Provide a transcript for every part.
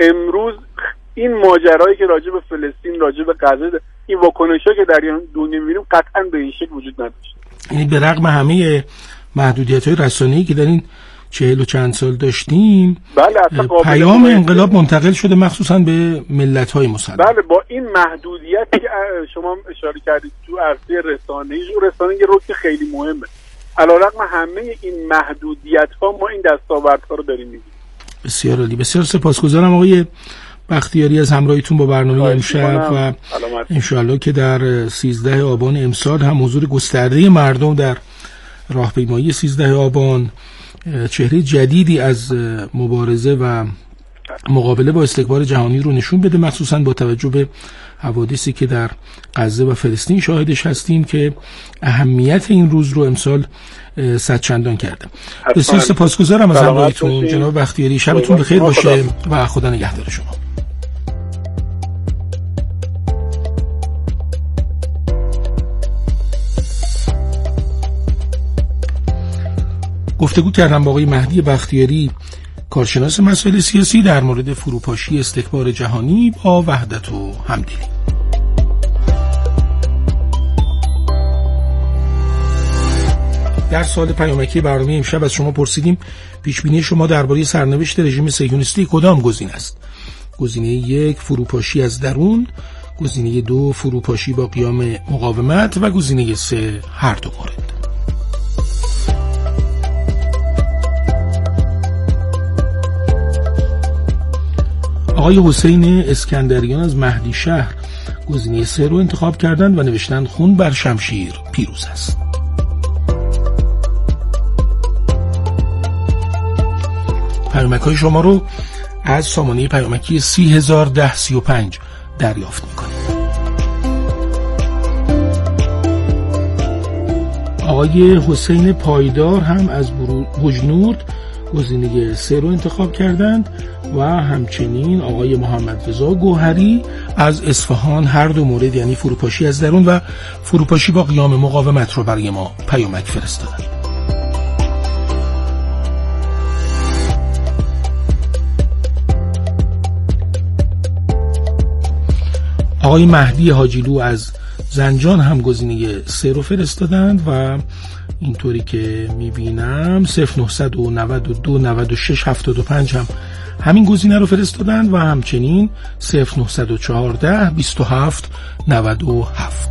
امروز این ماجرایی که راجع به فلسطین، راجع به غزه، این واکنش‌ها که در دنیا می‌بینیم قطعاً به این شکل وجود نداشت. یعنی به رغم همه محدودیت‌های رسانه‌ای که در این 40 و چند سال داشتیم، بله، پیام انقلاب منتقل شده مخصوصاً به ملت‌های مسلمان. بله، با این محدودیتی که شما اشاره کردید تو عرصه رسانه‌ای، رسانه یه رکن خیلی مهمه. علیرغم همه این محدودیت‌ها ما این دستاوردها رو داریم می‌بینیم. بسیار عالی، بسیار سپاسگزارم آقای بختیاری از همراهیتون با برنامه امشب و انشاءالله که در 13 آبان امسال هم حضور گسترده مردم در راهپیمایی 13 آبان چهره جدیدی از مبارزه و مقابله با استکبار جهانی رو نشون بده، مخصوصا با توجه به حوادثی که در غزه و فلسطین شاهدش هستیم که اهمیت این روز رو امسال صدچندان کرده. بسیار سپاسگزارم از همراهیتون جناب بختیاری. شبتون بخیر باشه و خدا نگهدار شما. گفتگو کردم با آقای مهدی بختیاری، کارشناس مسائل سیاسی، در مورد فروپاشی استکبار جهانی با وحدت و همدلی. در سال پیامکی برنامه امشب از شما پرسیدیم پیشبینی شما درباره سرنوشت رژیم صهیونیستی کدام گزینه است؟ گزینه 1 فروپاشی از درون، گزینه 2 فروپاشی با قیام مقاومت و گزینه 3 هر دو مورد. آقای حسین اسکندریان از مهدی شهر گزینه 3 رو انتخاب کردند و نوشتند خون بر شمشیر پیروز است. پیامک‌های شما رو از سامانه پیامکی 301035 دریافت می‌کنید. آقای حسین پایدار هم از بوجنورد گزینه 3 رو انتخاب کردند و همچنین آقای محمد رضا گوهری از اصفهان هر دو مورد، یعنی فروپاشی از درون و فروپاشی با قیام مقاومت رو برای ما پیامک فرستادند. آقای مهدی حاجیلو از زنجان هم گزینه 3 رو فرستادند و اینطوری که میبینم 0992 96 75 هم همین گزینه رو فرستادند و همچنین 0914 27 97.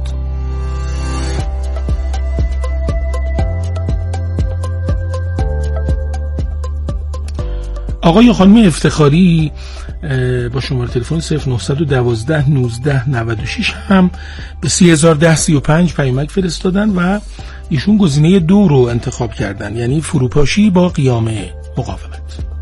آقای خانم افتخاری با شماره تلفن 0912 19 96 هم به 301035 پیامک فرستادن و ایشون گزینه 2 رو انتخاب کردن، یعنی فروپاشی با قیام مقاومت.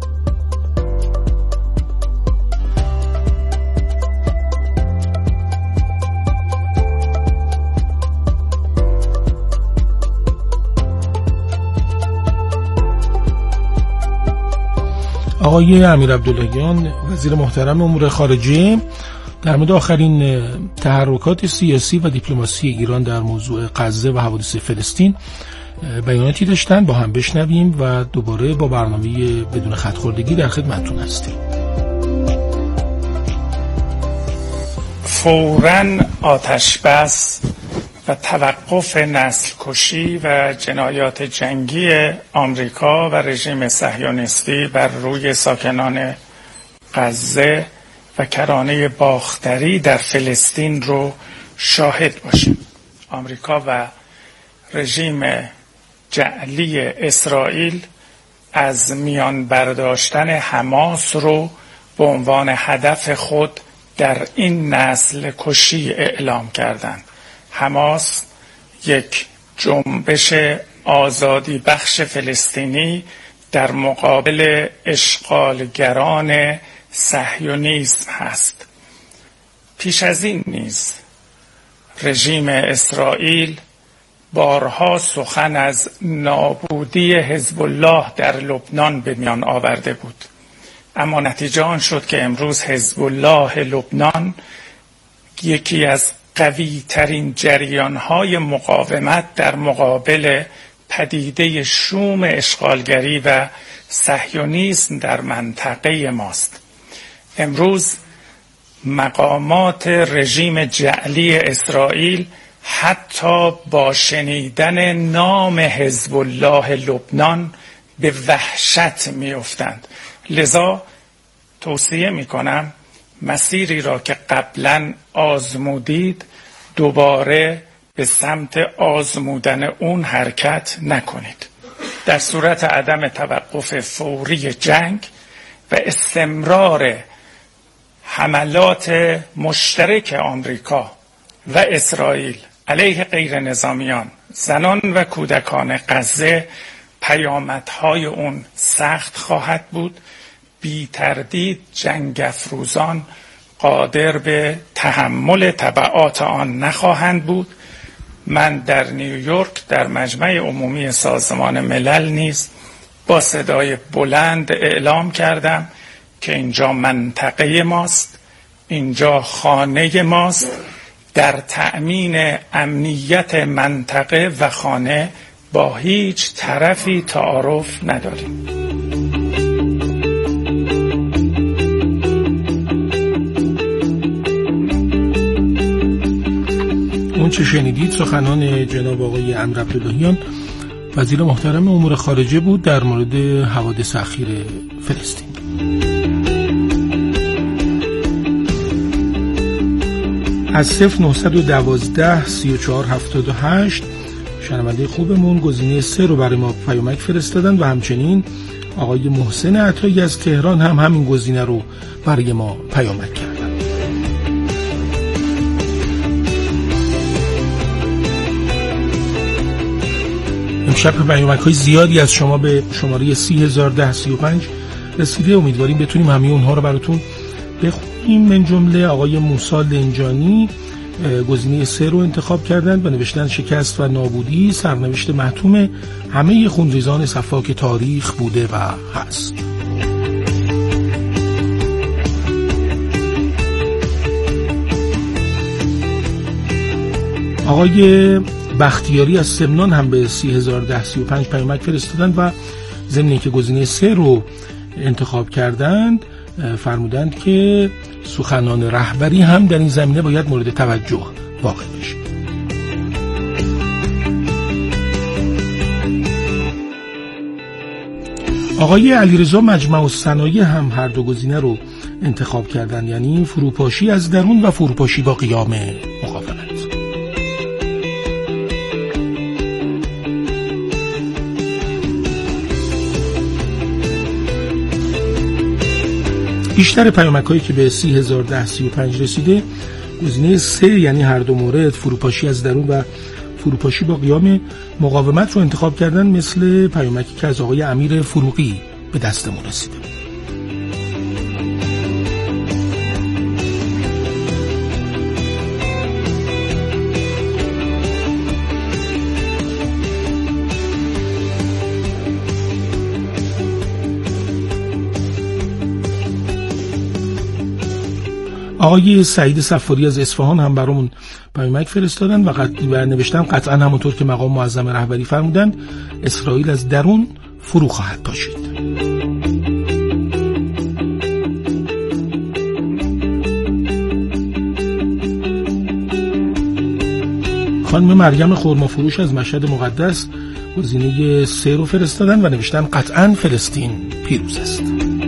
آقای امیر عبداللهیان وزیر محترم امور خارجه در مورد آخرین تحرکات سیاسی و دیپلماسی ایران در موضوع غزه و حوادث فلسطین بیاناتی داشتن، با هم بشنویم و دوباره با برنامه بدون خط‌خوردگی در خدمتتون هستیم. فوراً آتش بس و توقف نسل کشی و جنایات جنگی آمریکا و رژیم صهیونیستی بر روی ساکنان غزه و کرانه باختری در فلسطین رو شاهد باشیم. آمریکا و رژیم جعلی اسرائیل از میان برداشتن حماس رو به عنوان هدف خود در این نسل کشی اعلام کردند. حماس یک جنبش آزادی بخش فلسطینی در مقابل اشغالگران صهیونیسم هست. پیش از این نیز رژیم اسرائیل بارها سخن از نابودی حزب الله در لبنان به میان آورده بود، اما نتیجه آن شد که امروز حزب الله لبنان یکی از قوی ترین جریان های مقاومت در مقابل پدیده شوم اشغالگری و صهیونیسم در منطقه ماست. امروز مقامات رژیم جعلی اسرائیل حتی با شنیدن نام حزب الله لبنان به وحشت می‌افتند. لذا توصیه می‌کنم مسیری را که قبلا آزمودید دوباره به سمت آزمودن اون حرکت نکنید. در صورت عدم توقف فوری جنگ و استمرار حملات مشترک آمریکا و اسرائیل علیه غیر نظامیان، زنان و کودکان غزه، پیامدهای اون سخت خواهد بود. بی تردید جنگ افروزان قادر به تحمل تبعات آن نخواهند بود. من در نیویورک در مجمع عمومی سازمان ملل نیز با صدای بلند اعلام کردم که اینجا منطقه ماست، اینجا خانه ماست. در تأمین امنیت منطقه و خانه با هیچ طرفی تعارف نداریم. اون چه شنیدید سخنان جناب آقای امر عبداللهیان وزیر محترم امور خارجه بود در مورد حوادث اخیر فلسطین. از 0912 3478 شنونده خوبمون گزینه 3 رو برای ما پیامک فرستادن و همچنین آقای محسن عطایی از تهران هم همین گزینه رو برای ما پیامک کردن. امشب پیامک‌های زیادی از شما به شماره 301035 رسیده. امیدواریم بتونیم همه اونها رو براتون بخونیم. من جمله آقای موسی لنجانی گزینه 3 رو انتخاب کردن و نوشتن شکست و نابودی سرنوشت محتوم همه خونریزان صفاک تاریخ بوده و هست. آقای بختیاری از سمنان هم به 301035 پیامک فرستادن و ضمن اینکه گزینه 3 رو انتخاب کردند فرمودند که سخنان رهبری هم در این زمینه باید مورد توجه واقع بشه. آقای علیرضا مجمع الصنایع هم هر دو گزینه رو انتخاب کردند، یعنی فروپاشی از درون و فروپاشی با قیام مقاومت. بیشتر پیامک‌هایی که به 301035 رسیده گزینه 3 یعنی هر دو مورد فروپاشی از درون و فروپاشی با قیام مقاومت رو انتخاب کردن، مثل پیامکی که از آقای امیر فروغی به دستمون رسیده. آقای سعید صفاری از اصفهان هم برامون پیامک فرستادن و نوشتن قطعا همونطور که مقام معظم رهبری فرمودند اسرائیل از درون فرو خواهد پاشید. خانم مریم خرمافروش از مشهد مقدس گزینه 3 رو فرستادن و نوشتن قطعا فلسطین پیروز است.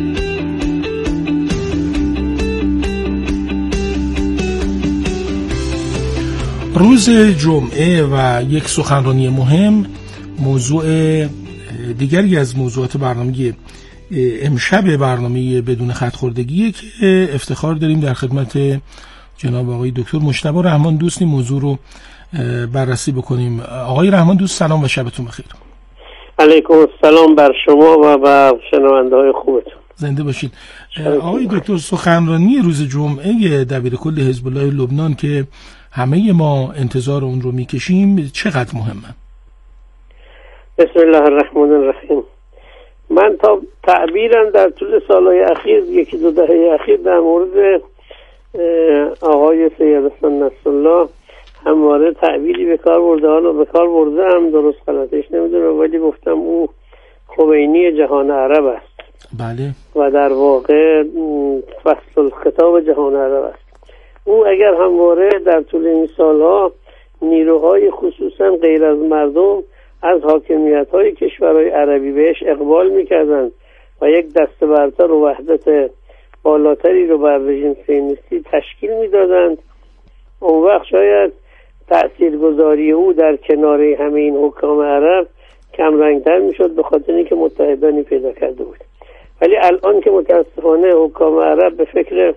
روز جمعه و یک سخنرانی مهم، موضوع دیگری از موضوعات برنامه امشب برنامه بدون خط‌خوردگیه که افتخار داریم در خدمت جناب آقای دکتر مجتبی رحمان دوست این موضوع رو بررسی بکنیم. آقای رحمان دوست سلام و شبتون بخیر. علیکم السلام بر شما و بر شنونده‌های خوبتون. زنده باشید. آقای دکتر سخنرانی روز جمعه دبیرکل حزب الله لبنان که همه ما انتظار اون رو میکشیم چقدر مهمه؟ بسم الله الرحمن الرحیم. من تا تعبیرم در طول سالهای اخیر، یکی دو دهه اخیر، در مورد آقای سید حسن نصرالله همواره تعبیری به کار برده، حالا به کار برده هم درست غلطش نمیدونم، ولی گفتم او خمینی جهان عرب است. بله. و در واقع فصل الخطاب جهان عرب است. او اگر همواره در طول این سالها نیروهای خصوصا غیر از مردم از حاکمیت‌های کشورهای عربی بهش اقبال می‌کردند و یک دسته برتر و وحدت بالاتری رو بر رژیم صهیونیستی تشکیل می‌دادند، اون وقت شاید تأثیرگذاری او در کنار همه این حکام عرب کم رنگتر می‌شد، به خاطر اینکه متحدانی پیدا کرده بود. ولی الان که متاسفانه حکام عرب به فکر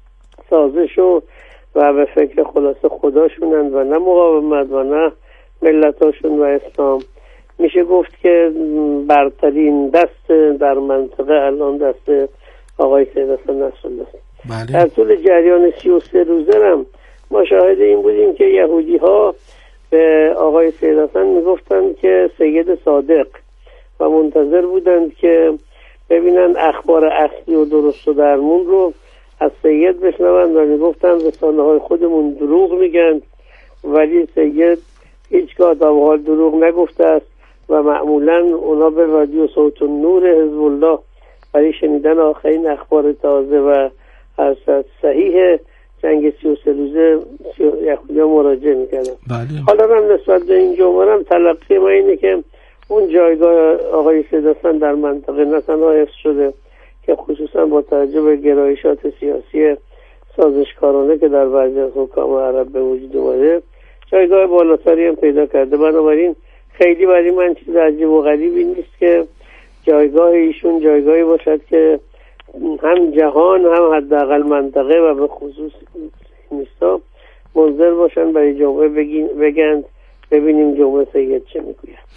سازش و به فکر خلاص خداشونند و نه مقاومت و نه ملتاشون و اسلام، میشه گفت که برترین دست در منطقه الان دست آقای سید حسن نصرالله است. بله. در طول جریان 33 روزه هم ما شاهد این بودیم که یهودی ها به آقای سید حسن میگفتند که سید صادق و منتظر بودند که ببینن اخبار اصلی و درست و درمون رو از سید بشنوند و میگفتند رسانه های خودمون دروغ میگن، ولی سید هیچگاه تا به حال دروغ نگفته است و معمولا اونا به رادیو صوت النور حزب الله برای شنیدن آخرین اخبار تازه و از صحیح جنگ 33 روزه یهودی‌ها مراجعه میکردن. بله. حالا هم نسبت به این جمهور هم تلقی ما اینه که اون جایگاه آقای سید حسن در منطقه نه تنها حفظ شده که خصوصا با توجه به گرایشات سیاسی سازشکارانه که در بعضی از حکام عرب به وجود اومده جایگاه بالاتری هم پیدا کرده. بنابراین خیلی برای من چیز عجیب و غریبی نیست که جایگاه ایشون جایگاهی باشد که هم جهان هم حداقل منطقه و به خصوص نیستا منظر باشن برای جمعه بگن ببینیم جمعه سید چه میگوید.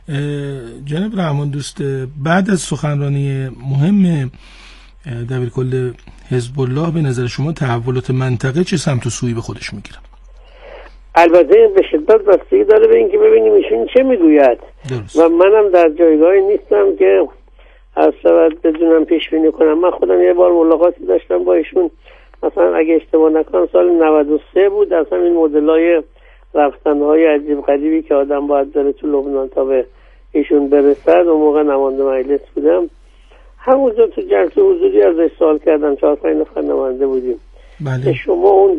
جناب رحمان دوست، بعد از سخنرانی مهم دبیرکل حزب الله به نظر شما تحولات منطقه چه سمت و سویی به خودش میگیره؟ البته به شدت بستگی داره به اینکه ببینیم ایشون چه میگوید و منم در جایگاهی نیستم که اصلا بدونم پیش بینی کنم. من خودم یه بار ملاقاتی داشتم با ایشون، مثلا اگه اشتباه نکنم سال 93 بود، اصلا این مدلای رفتنهای عجیب غریبی که آدم باید داره تو لبنان تا به ایشون برسد. اون موقع نماینده مجلس بودم، همونجا تو جلسه حضوری ازش سوال کردم، 4-5 نفر نماینده بودیم. بله. شما اون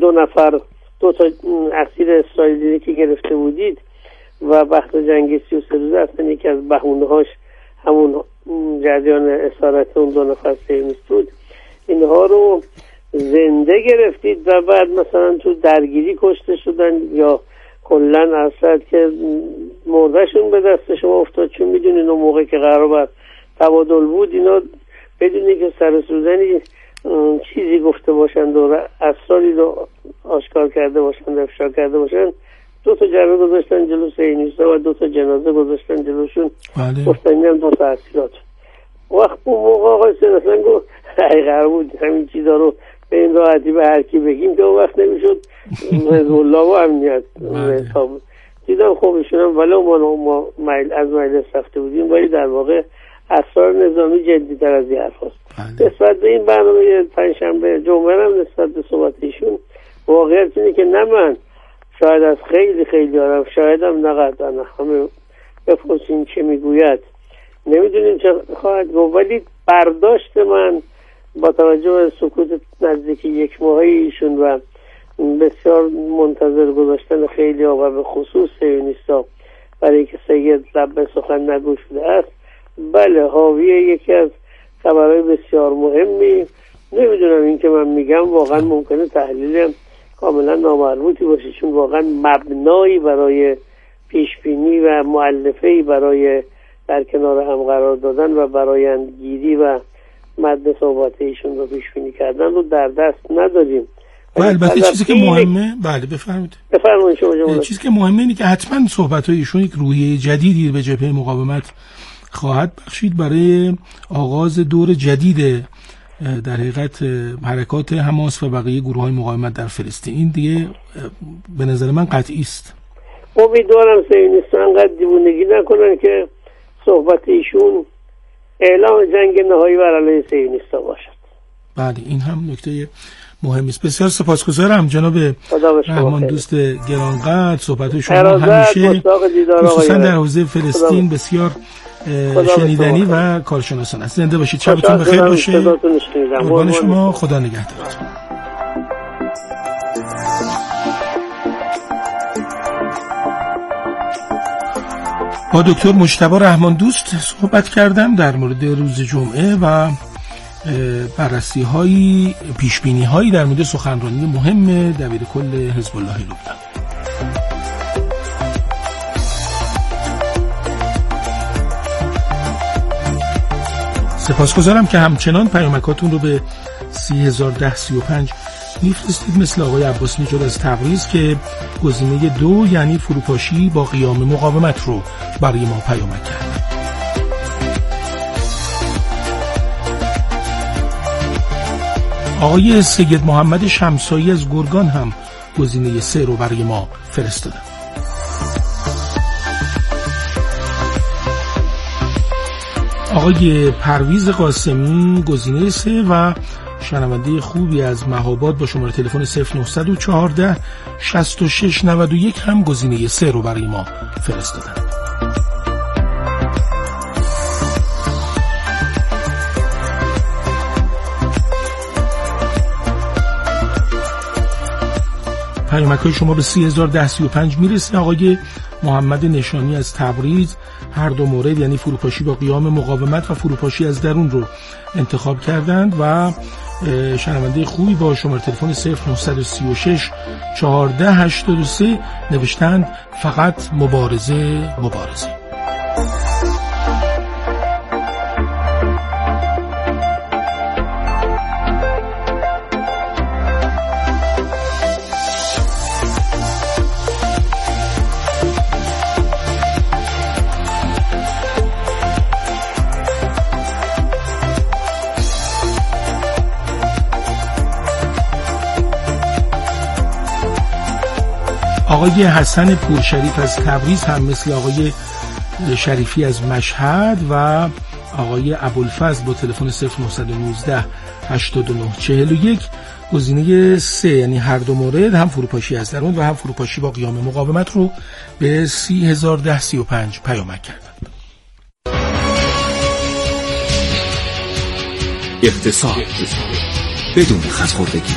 2 تا اسیر اسرائیلی که گرفته بودید و وقت جنگ 33 روزه اصلا یکی از بهونه‌هاش همون جریان اسارت اون 2 نفر صهیونیست بود، اینها رو زنده گرفتید و بعد مثلا تو درگیری کشته شدن یا کلن اصلا که مردشون به دست شما افتاد. چون میدونین اون موقع که قرار بر تبادل بود اینا بدونی که سر سوزنی چیزی گفته باشند و اسراری رو آشکار کرده باشند، افشا کرده باشند، 2 تا جعبه گذاشتن جلو صهیونیست‌ها و 2 تا جنازه گذاشتن جلوشون. بله. گفتن اینم 2 تا اسیرات. وقت اون موقع آقای سیدحسن گفت قرار بود همین چیزا رو به این راحتی به هر کی بگیم که اون وقت نمیشد حزب الله و امنیت دیدم. خب ایشون هم ولی ما از مجلس رفته بودیم، ولی در واقع اسرار نظامی جدی‌تر از این حرف هست. نسبت به این برنامه پنجشنبه جمعه هم نسبت به صحبت ایشون واقعیت اینه که نه من شاید از خیلی آرام شایدم نقدر همه بپرسین چه میگوید نمیدونیم چه خواهد گفت، ولی برداشت من با توجه به سکوت نزدیک 1 ماهه ایشون و بسیار منتظر گذاشتن خیلی ها و به خصوص صهیونیست‌ها برای که سید لب به سخن نگشوده است، بله حاوی یکی از خبرهای بسیار مهمی. نمیدونم این که من میگم واقعا ممکنه تحلیل کاملا نامربوطی باشه، چون واقعا مبنایی برای پیشبینی و مؤلفه‌ای برای در کنار هم قرار دادن و برآیندگیری و مد صحبت ایشون رو پیشبینی کردن رو در دست نداریم. البته چیزی که مهمه، بله بفرمایید شما. چیزی که مهمه اینه که حتما صحبت‌های ایشون یک روحیه جدیدی به جبهه مقاومت خواهد بخشید برای آغاز دور جدید در حقیقت حرکات حماس و بقیه گروه‌های مقاومت در فلسطین. این دیگه به نظر من قطعی است. امیدوارم صهیونیست‌ها انقدر دیوونگی نکنن که صحبت ایشون اعلام جنگ نهایی بر علیه صهیونیست‌ها باشد. بله این هم نکته مهمی است. بسیار سپاسگزارم جناب رحمان دوست گرانقدر. صحبت‌های شما همیشه خصوصا در حوزه فلسطین بسیار شنیدنی و کارشناسان است. زنده باشید، شبتون بخیر باشه. قربان شما، خدا نگهدارتون. با دکتر مجتبی رحمان دوست صحبت کردم در مورد روز جمعه و بررسی های پیشبینی هایی در مورد سخنرانی مهم دبیر کل حزب الله لبنان. سپاسگزارم که همچنان پیامکاتون رو به 301035 میفرستید، مثل آقای عباس نژاد از تبریز که گزینه 2 یعنی فروپاشی با قیام مقاومت رو برای ما پیامک کردن. آقای سید محمد شمسایی از گرگان هم گزینه 3 رو برای ما فرستادن. آقای پرویز قاسمی گزینه 3 و شنونده خوبی از مهاباد با شماره تلفن 0914 6691 هم گزینه 3 رو برای ما فرستادن. پیامک‌های شما به 301035 میرسه. آقای محمد نشانی از تبریز هر دو مورد یعنی فروپاشی با قیام مقاومت و فروپاشی از درون رو انتخاب کردند و شنونده خوبی با شماره تلفن 0936 1483 نوشتند فقط مبارزه. آقای حسن پورشریف از تبریز هم مثل آقای شریفی از مشهد و آقای ابوالفضل با تلفن 0919 8941 گزینه 3 یعنی هر دو مورد هم فروپاشی از درون و هم فروپاشی با قیام مقاومت رو به 301035 پیامک کردند. اقتصاد بدون خزخوردگی.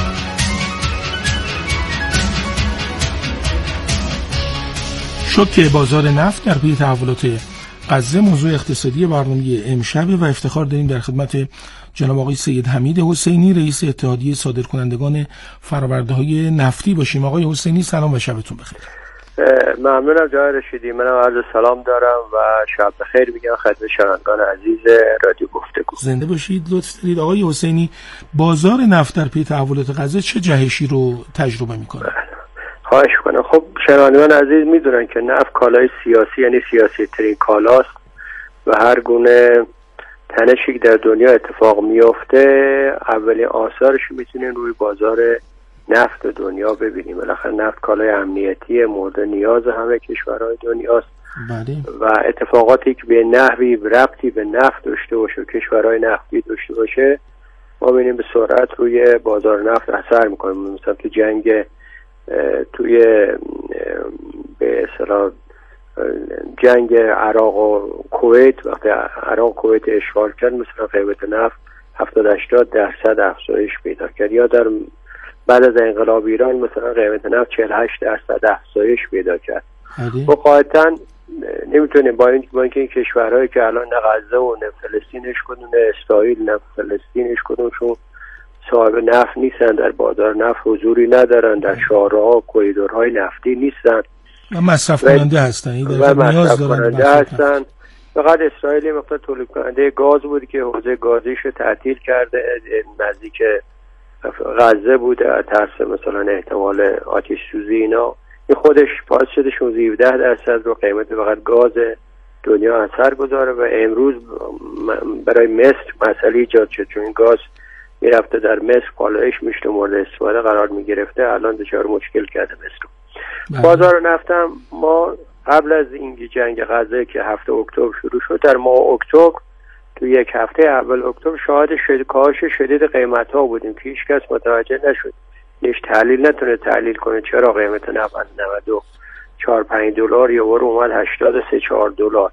شوک بازار نفت در پی تحولات غزه موضوع اقتصادی برنامه امشب و افتخار داریم در خدمت جناب آقای سید حمید حسینی رئیس اتحادیه صادرکنندگان فرآورده‌های نفتی باشیم. آقای حسینی سلام و شبتون بخیر. ممنونم جناب رشیدی. منم عرض سلام دارم و شب بخیر میگم خدمت شنوندگان عزیز رادیو گفتگو. زنده باشید. لطف دارید آقای حسینی، بازار نفت در پی تحولات غزه چه جهشی رو تجربه میکنه؟ خواهش کنم. خب شنوندگان عزیز میدونن که نفت کالای سیاسی یعنی سیاسی ترین کالاست و هر گونه تنشی که در دنیا اتفاق میفته اولین آثارش میتونین روی بازار نفت دنیا ببینیم. بالاخره نفت کالای امنیتی مورد نیاز همه کشورهای دنیاست. بله. و اتفاقاتی که به نحوی ربطی به نفت داشته باشه و کشورهای نفتی داشته باشه ما ببینیم به سرعت روی بازار نفت اثر میکنه. مثلا تو توی به اصطلاح جنگ عراق و کویت، وقتی عراق کویت اشغال کرد مثلا قیمت نفت 70-80% افزایش پیدا کرد، یا در بعد از انقلاب ایران مثلا قیمت نفت 48% افزایش پیدا کرد. و قاعدتاً نمیتونه با اینکه این کشورهایی که الان نه غزه و نه فلسطینش کدوم نه اسرائیل نه فلسطینش کدومشون صاحب نفت نیستن، در بازار نفت حضوری ندارن، در شاهراه و کوریدورهای نفتی نیستن و مصرف کننده هستن و مصرف کننده هستن. فقط اسرائیل مقدار تولید کننده گاز بود که حوزه گازیش رو تعطیل کرده، نزدیک غزه بوده ترس مثلا احتمال آتش سوزی اینا. این خودش باعث شده 17% رو قیمت فقط گاز دنیا اثر گذاره و امروز برای مصر مسئله ایجاد شد چون این گاز میرفته در مصر پالایش میشته مورد استفاده قرار میگرفته، الان دچار مشکل کرده مصر. بازار نفت هم ما قبل از این جنگ غزه که هفته اکتبر شروع شد در ماه اکتبر تو یک هفته اول اکتبر شاهد کاهش شدید قیمت ها بودیم که هیچ کس متوجه نشد، هیچ تحلیل نتونه تحلیل کنه چرا قیمت نفت از $94-5 یه بار اومد $83-4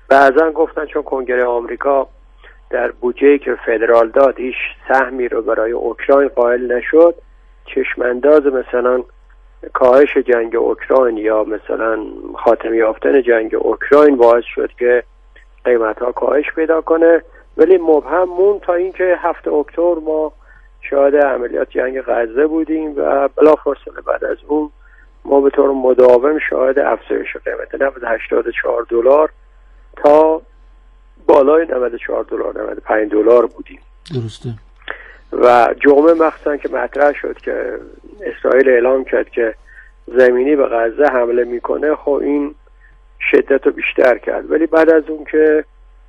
بعضا گفتن چون کنگره آمریکا در بودجه‌ای که فدرال داد هیچ سهمی رو برای اوکراین قائل نشد، چشمانداز مثلا کاهش جنگ اوکراین یا مثلا خاتمه یافتن جنگ اوکراین باعث شد که قیمت‌ها کاهش پیدا کنه. ولی مبهم مون تا اینکه 7 اکتبر ما شاهد عملیات جنگ غزه بودیم و بلافاصله بعد از اون ما به طور مداوم شاهد افزایش قیمت نفت $84 تا بالای $94 $95 بودیم. درسته. و جمعه مخصوصا که مطرح شد که اسرائیل اعلام کرد که زمینی به غزه حمله میکنه، خب این شدت رو بیشتر کرد. ولی بعد از اون که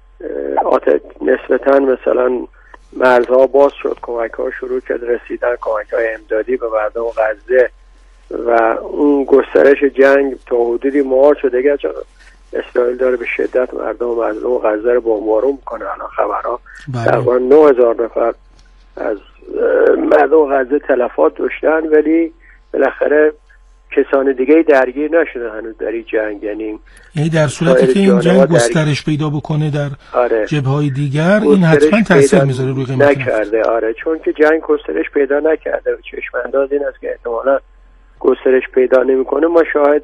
نسبتا مثلا مرزها باز شد، کمک ها شروع کرد رسیدن، کمک های امدادی به مردم غزه و اون گسترش جنگ تا حدودی مهار شده، دیگه اسرائیل داره به شدت مردم غزه رو بمبارون میکنه. الان خبرها تقریبا 9000 نفر از مردم غزه تلفات داشتن، ولی بالاخره کسان دیگه درگیر نشده هنوز در این جنگ. یعنی در صورتی که این جنگ گسترش پیدا بکنه در جبهه‌های دیگر، این حتما تاثیر میذاره روی قیمت نکرده. چون که جنگ گسترش پیدا نکرده و چشم انداز این است که احتمالاً گسترش پیدا نمیکنه. ما شاهد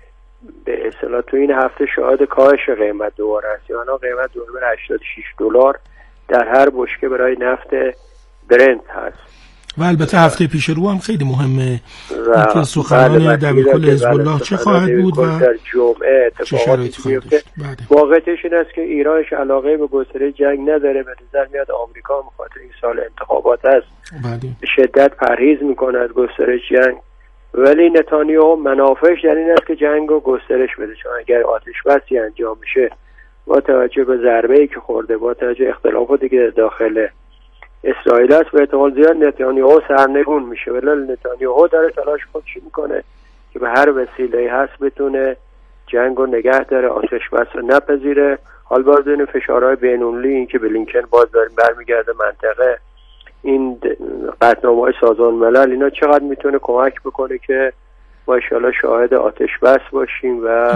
به اصطلاح تو این هفته شاهد کاهش قیمت دوباره است. یعنی قیمت دوباره $86 در هر بشکه برای نفت برنت هست. و البته هفته پیش رو هم خیلی مهمه اینکه سخنان دبیرکل حزب الله چه خواهد بود و در جمعه اتفاقاتی میفته. واقعیتش این است که ایرانش علاقه به گسترش جنگ نداره. به نظر میاد آمریکا مخاطر این سال انتخابات است به شدت پرهیز میکنه از گسترش جنگ، ولی نتانیاهو منافعش در این است که جنگ رو گسترش بده. چون اگر آتش بسی انجام بشه با توجه به ضربه‌ای که خورده، با توجه اختلافاتی که داخل اسرائیل است، و احتمال زیاد نتانیاهو سرنگون میشه. ولی نتانیاهو داره تلاش خودش میکنه که به هر وسیله‌ای هست بتونه جنگ رو نگه داره، آتش بس رو نپذیره. حال باز این فشارهای بین‌المللی، این که بلینکن باز داره برمیگرده منطقه، این قطعنامه‌های سازمان ملل، اینا چقدر میتونه کمک بکنه که ما ان شاءالله شاهد آتش بس باشیم و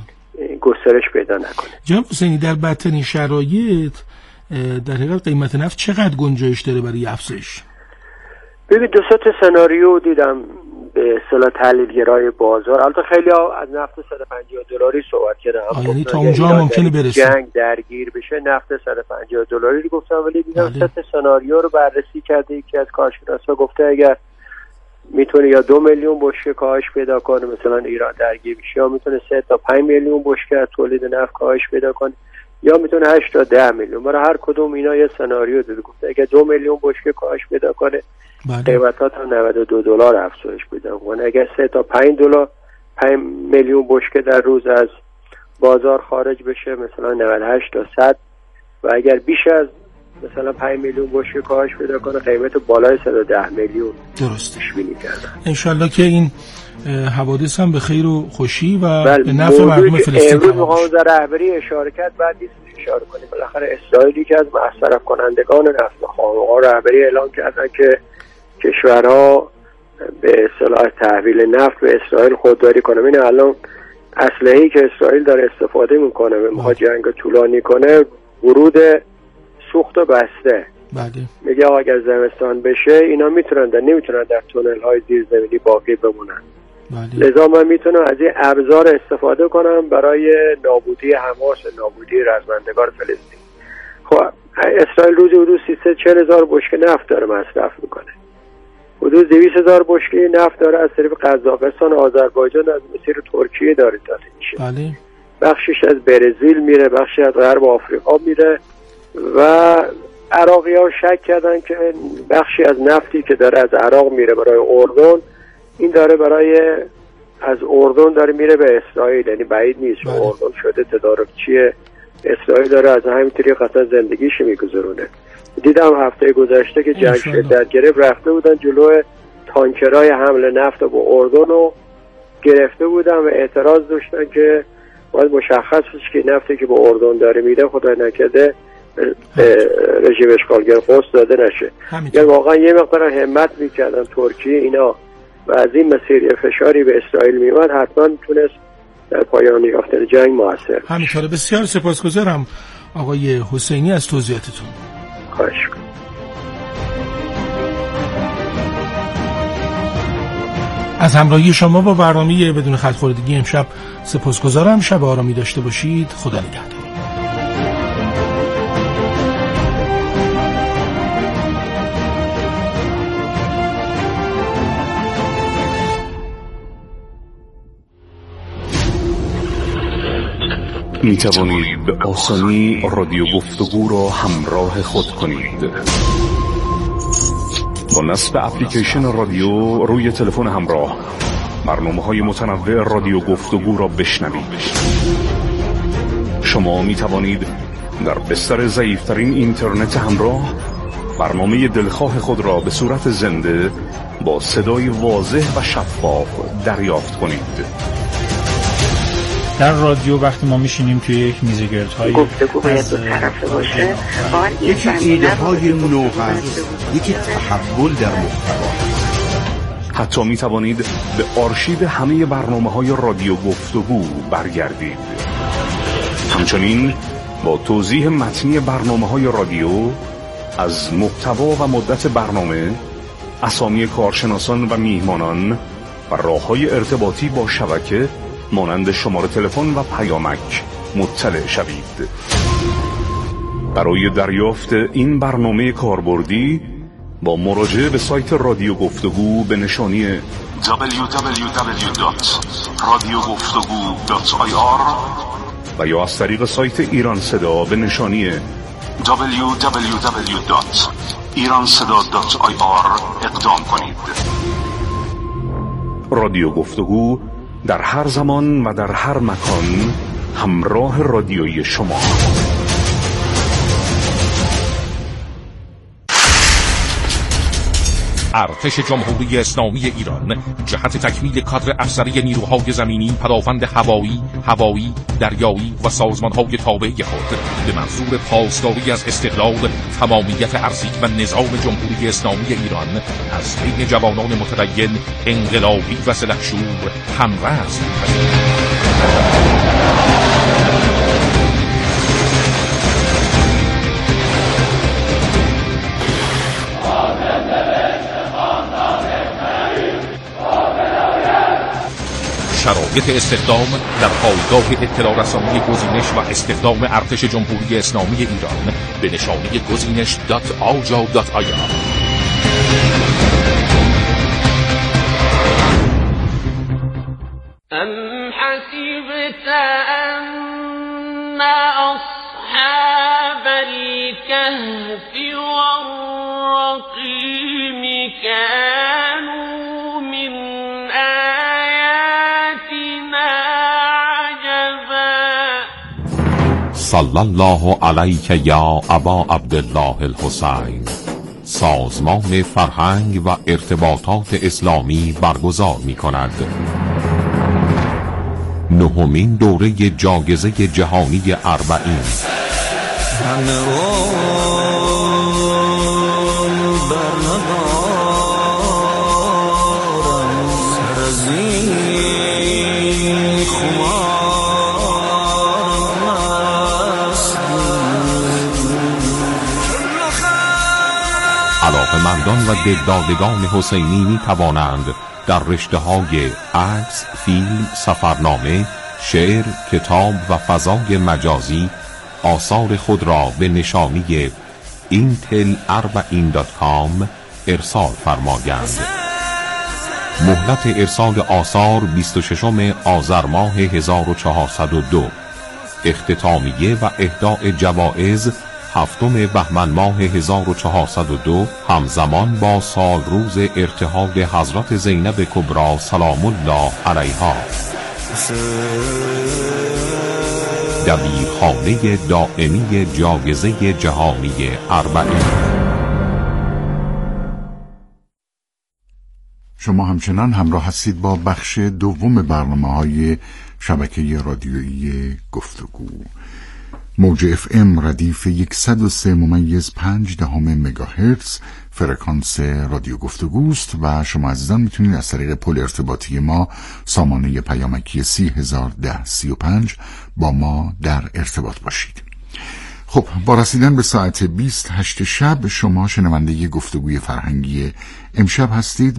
گسترش پیدا نکنه. جناب حسینی، در بدترین شرایط در حقیقت قیمت نفت چقدر گنجایش داره برای افزایش؟ ببین 2 تا سناریو دیدم به اصطلاح تحلیلگرای بازار. البته خیلی ها از نفت $150 صحبت کردن. یعنی تا اونجا ممکنه برسه جنگ درگیر بشه نفت $150 گفتن، ولی دیدم 3 تا سناریو رو بررسی کرده. یکی از کارشناسا گفته اگر میتونه یا 2 میلیون بشکه کاهش پیدا کنه مثلا ایران درگیر بشه، یا میتونه 3 تا 5 میلیون بشکه از تولید نفت کاهش پیدا کنه، یا میتونه 8 تا 10 میلیون. برای هر کدوم اینا یه سناریو داده. گفته اگه 2 میلیون بشکه کاهش پیدا کنه قیمت‌ها تا $92 افزایش پیدا کنه. اگه 3 تا 5 میلیون بشکه در روز از بازار خارج بشه مثلا 98 تا 100، و اگر بیش از مثلا 5 میلیون بشکه کاهش پیدا کنه قیمت بالای 110 میلیون درست پیش بینی کردن. انشالله که این حوادث هم به خیر و خوشی و به نفع مردم فلسطین امروز مقام رهبری اشاره کرد، بعد اشاره کنیم بالاخره اسرائیلی که از مصرف کنندگان نفت خام رهبری اعلام کردن که کشورها به اصطلاح تحویل نفت به اسرائیل خودداری کنه. این الان اسلحه‌ای که اسرائیل داره استفاده میکنه و میخواد جنگ طولانی کنه، ورود سوخت و بسته. میگه آقا اگر زمستان بشه اینا نمیتونن در تونل های زیرزمینی باقی بمونن. لذا من میتونم از این ابزار استفاده کنم برای نابودی حماس، نابودی رزمندگان فلسطین. خب اسرائیل روزی حدود 340,000 بشکه نفت داره مصرف میکنه. حدود 200,000 بشکه نفت داره از طریق قزاقستان و آذربایجان از مسیر ترکیه داره داده میشه. بله. بخشش از برزیل میره، بخشی از غرب آفریقا میره، و عراقی ها شک کردن که بخشی از نفتی که داره از عراق میره برای اردن، این داره از اردن داره میره به اسرائیل. یعنی بعید نیست اردن شده تدارکچی اسرائیل، داره از همین طریق اصلا زندگیش میگذرونه. دیدم هفته گذشته که جنگ شدت گرفت رفته بودن جلو تانکرهای حمل نفت با اردن رو گرفته بودن و اعتراض داشتن که باید مشخص بشه که نفتی که با اردن داره میره خدای نکرده رژیم اشغالگر قدس داده نشه. یعنی واقعا یه مقدار همت میکردن ترکیه اینا و از این مسیر فشاری به اسرائیل میومد، حتما میتونست در پایان یافتن جنگ موثر. همینطوره. بسیار سپاسگزارم آقای حسینی از توضیحاتتون. خواهش می‌کنم. از همراهی شما با برنامه بدون خط خوردگی امشب سپاسگزارم. شب آرامی داشته باشید. خدا نگهدار. می توانید به آسانی رادیو گفتگو را همراه خود کنید. با نصب اپلیکیشن رادیو روی تلفن همراه برنامه‌های متنوع رادیو گفتگو را بشنوید. شما می توانید در بستر ضعیف‌ترین اینترنت همراه برنامه دلخواه خود را به صورت زنده با صدای واضح و شفاف دریافت کنید. در رادیو وقتی ما میشینیم توی یک میز گردهای گفتگو باید دو طرفه باشه، یکی ایده های نو هست، یکی تحول در محتوا. حتی می توانید به آرشیو همه برنامه‌های رادیو گفتگو برگردید. همچنین با توضیح متنی برنامه‌های رادیو از محتوا و مدت برنامه، اسامی کارشناسان و میهمانان و راه‌های ارتباطی با شبکه مانند شماره تلفن و پیامک مطلع شوید. برای دریافت این برنامه کاربردی با مراجعه به سایت رادیو گفتگو به نشانی www.radiogoftogu.ir و یا از طریق سایت ایران صدا به نشانی www.iranseda.ir اقدام کنید. رادیو گفتگو در هر زمان و در هر مکان همراه رادیویی شما. ارتش جمهوری اسلامی ایران جهت تکمیل کادر افسری نیروهای زمینی، پدافند هوایی، دریایی و سازمانهای تابع خود به منظور پاسداری از استقلال، تمامیت ارضی و نظام جمهوری اسلامی ایران از بین جوانان متدین، انقلابی و سلحشور همرز می‌کنیم. شرایط استخدام در پایگاه اطلاع رسانی گزینش و استخدام ارتش جمهوری اسلامی ایران به نشانی گزینش.aja.ir. ام حسبت ان اصحاب الكهف والرقيم كانوا من صلی الله علیک یا ابا عبدالله الحسین. سازمان فرهنگ و ارتباطات اسلامی برگزار می کند 9مین دوره جایزه جهانی اربعین. علاقه‌مندان و دلدادگان حسینی می توانند در رشته‌های عکس، فیلم، سفرنامه، شعر، کتاب و فضای مجازی آثار خود را به نشانی intel40.com ارسال فرمایند. مهلت ارسال آثار 26 آذر ماه 1402. اختتامیه و اهداء جوائز 7 بهمن ماه 1402 همزمان با سال روز ارتحال حضرت زینب کبری سلام الله علیها. دبیرخانه دائمی جایزه جهانی اربعین. شما همچنان همراه هستید با بخش دوم برنامه‌های شبکه رادیویی گفتگو. موج FM ردیف 103.5 مگاهرتز فرکانس رادیو گفتگوست و شما عزیزان میتونید از طریق پل ارتباطی ما سامانه پیامکی 301035 با ما در ارتباط باشید. خب، با رسیدن به ساعت 28 شب شما شنونده گفتگوی فرهنگی امشب هستید.